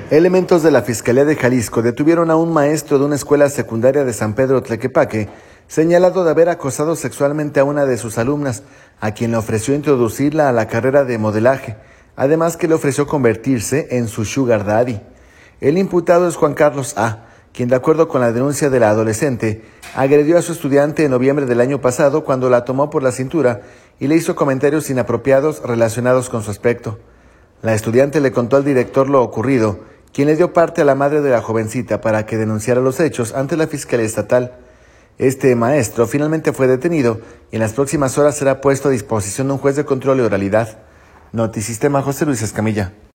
Elementos de la Fiscalía de Jalisco detuvieron a un maestro de una escuela secundaria de San Pedro Tlequepaque, señalado de haber acosado sexualmente a una de sus alumnas, a quien le ofreció introducirla a la carrera de modelaje, además que le ofreció convertirse en su sugar daddy. El imputado es Juan Carlos A., quien, de acuerdo con la denuncia de la adolescente, agredió a su estudiante en noviembre del año pasado cuando la tomó por la cintura y le hizo comentarios inapropiados relacionados con su aspecto. La estudiante le contó al director lo ocurrido, quien le dio parte a la madre de la jovencita para que denunciara los hechos ante la Fiscalía Estatal. Este maestro finalmente fue detenido y en las próximas horas será puesto a disposición de un juez de control y oralidad. Notisistema, José Luis Escamilla.